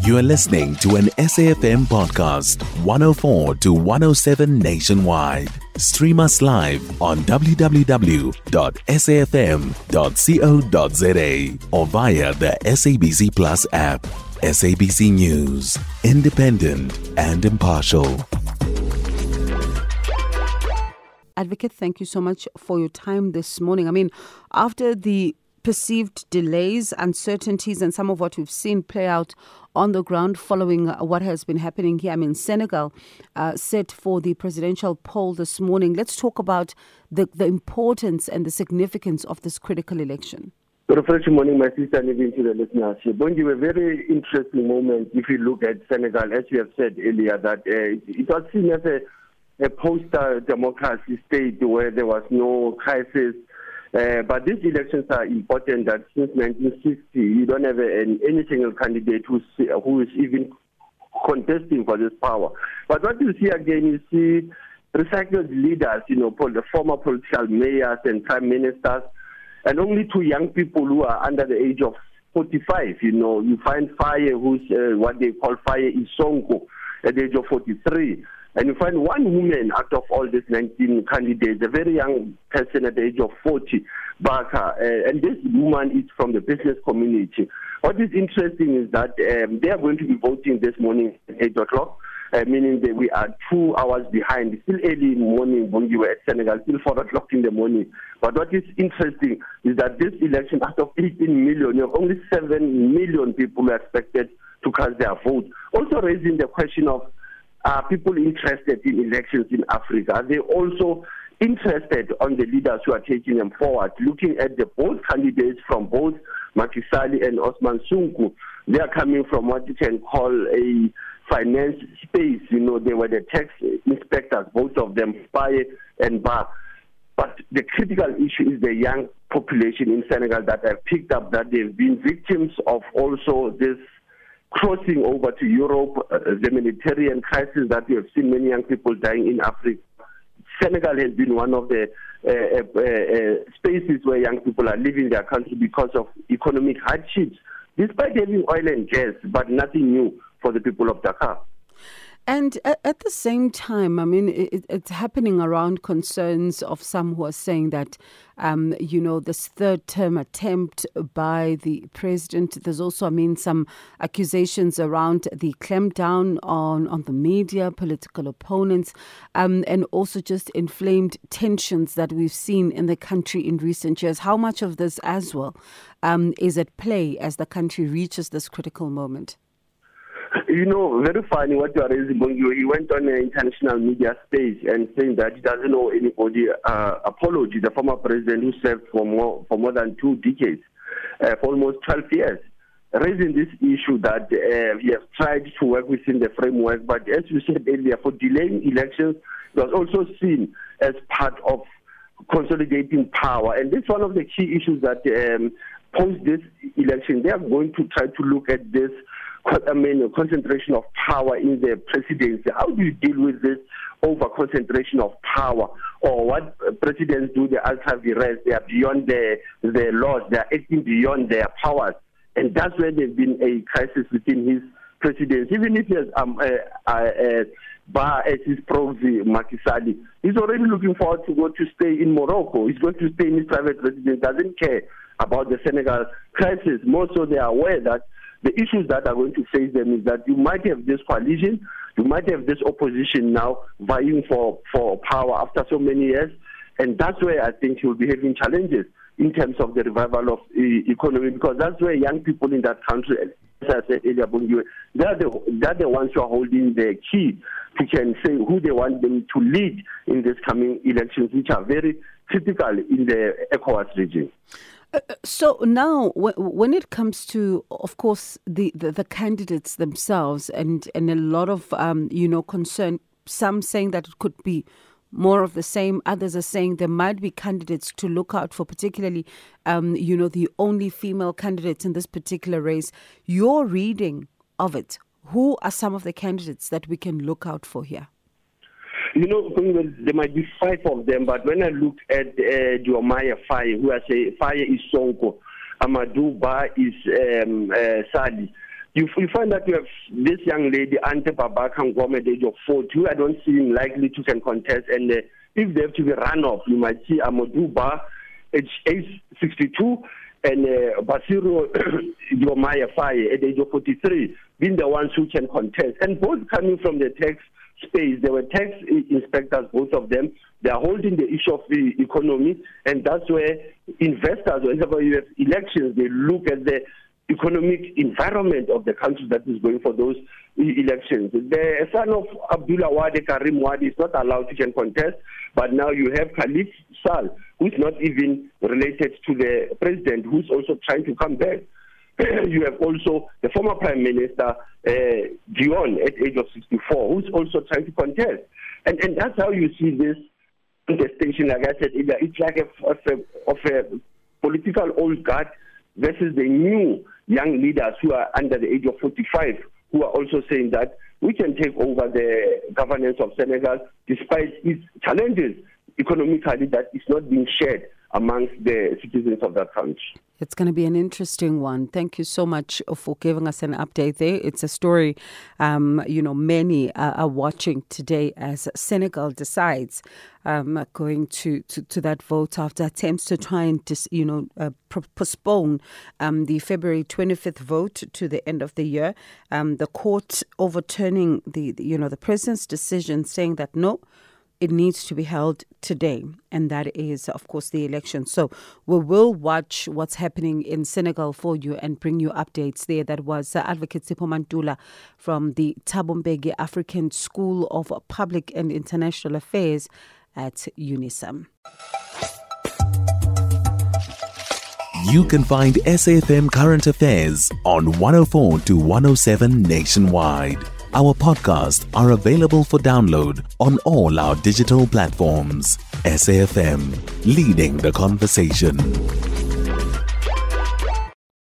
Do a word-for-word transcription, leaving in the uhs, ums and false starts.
You are listening to an S A F M podcast, one oh four to one oh seven nationwide. Stream us live on w w w dot s a f m dot co dot z a or via the S A B C Plus app. S A B C News, independent and impartial. Advocate, thank you so much for your time this morning. I mean, after the perceived delays, uncertainties, and some of what we've seen play out on the ground following what has been happening here. I mean, Senegal uh, set for the presidential poll this morning. Let's talk about the, the importance and the significance of this critical election. Good afternoon, morning, my sister, and even to the listeners. Bongi, a very interesting moment if you look at Senegal, as you have said earlier, that uh, it was seen as a, a post-democracy state where there was no crisis. Uh, but these elections are important that since nineteen sixty, you don't have a, an, any single candidate who's, who is even contesting for this power. But what you see again, you see recycled leaders, you know, the former political mayors and prime ministers, and only two young people who are under the age of forty-five. You know, you find Faye, who's uh, what they call Faye Isonko, at the age of forty-three. And you find one woman out of all these nineteen candidates, a very young person at the age of forty, Baka. Uh, and this woman is from the business community. What is interesting is that um, they are going to be voting this morning at eight o'clock, uh, meaning that we are two hours behind. It's still early in the morning when you were at Senegal, still four o'clock in the morning. But what is interesting is that this election, out of eighteen million, you have only seven million people who are expected to cast their vote. Also raising the question of are people interested in elections in Africa? Are they also interested on the leaders who are taking them forward? Looking at the both candidates from both Macky Sall and Ousmane Sonko, they are coming from what you can call a finance space. You know, they were the tax inspectors, both of them, Faye and Ba. But the critical issue is the young population in Senegal that have picked up that they've been victims of also this crossing over to Europe, uh, the Mediterranean crisis that we have seen many young people dying in Africa. Senegal has been one of the uh, uh, uh, spaces where young people are leaving their country because of economic hardships, despite having oil and gas, but nothing new for the people of Dakar. And at the same time, I mean, it, it's happening around concerns of some who are saying that, um, you know, this third term attempt by the president. There's also, I mean, some accusations around the clampdown on, on the media, political opponents, um, and also just inflamed tensions that we've seen in the country in recent years. How much of this as well um, is at play as the country reaches this critical moment? You know, very funny what you are raising, Bongi. He went on an international media stage and saying that he doesn't owe anybody uh, apology. The former president who served for more for more than two decades, uh, for almost twelve years, raising this issue that uh, he has tried to work within the framework. But as you said earlier, for delaying elections, it was also seen as part of consolidating power. And this is one of the key issues that um, post this election, they are going to try to look at this. I mean, concentration of power in the presidency. How do you deal with this over concentration of power? Or what presidents do, the ultra vires, they are beyond the, the laws, they are acting beyond their powers. And that's where there's been a crisis within his presidency. Even if he has um, uh, uh, uh, Ba as his proxy, Macky Sall, he's already looking forward to go to stay in Morocco. He's going to stay in his private residence, doesn't care about the Senegal crisis. More so they are aware that the issues that are going to face them is that you might have this coalition, you might have this opposition now vying for, for power after so many years, and that's where I think you'll be having challenges in terms of the revival of the economy, because that's where young people in that country, as I said earlier, they're the, they're the ones who are holding the key to can say who they want them to lead in these coming elections, which are very critical in the ECOWAS region. Uh, so now, w- when it comes to, of course, the, the, the candidates themselves and, and a lot of, um, you know, concern, some saying that it could be more of the same. Others are saying there might be candidates to look out for, particularly, um, you know, the only female candidates in this particular race. Your reading of it, who are some of the candidates that we can look out for here? You know, there might be five of them, but when I look at uh, Diomaye Faye, who I say Faye is Sonko, Amadou Ba is um, uh, Sali, you, you find that you have this young lady, Ante Babaka Ngome, at the age of forty, who I don't see him likely to can contest. And uh, if they have to be run off, you might see Amadou Ba, age sixty-two, and uh, Basiro Diomaye Faye at the age of forty-three, being the ones who can contest. And both coming from the tax space. They were tax inspectors, both of them. They are holding the issue of the economy, and that's where investors, whenever you have elections, they look at the economic environment of the country that is going for those elections. The son of Abdullah Wade, Karim Wade, is not allowed to can contest, but now you have Khalif Sall, who's not even related to the president, who's also trying to come back. You have also the former Prime Minister, uh, Dion, at the age of sixty-four, who's also trying to contest. And and that's how you see this contestation. Like I said, it's like a, of, a, of a political old guard versus the new young leaders who are under the age of forty-five, who are also saying that we can take over the governance of Senegal despite its challenges economically that is not being shared amongst the citizens of that country. It's going to be an interesting one. Thank you so much for giving us an update there. It's a story, um, you know, many uh, are watching today as Senegal decides um, going to, to, to that vote after attempts to try and, dis, you know, uh, pro- postpone um, the February twenty-fifth vote to the end of the year. Um, the court overturning the, the, you know, the president's decision, saying that no, it needs to be held today, and that is, of course, the election. So we will watch what's happening in Senegal for you and bring you updates there. That was uh, Advocate Sipho Mantula from the Thabo Mbeki African School of Public and International Affairs at UNISA. You can find S A F M Current Affairs on one oh four to one oh seven nationwide. Our podcasts are available for download on all our digital platforms. S A F M, leading the conversation.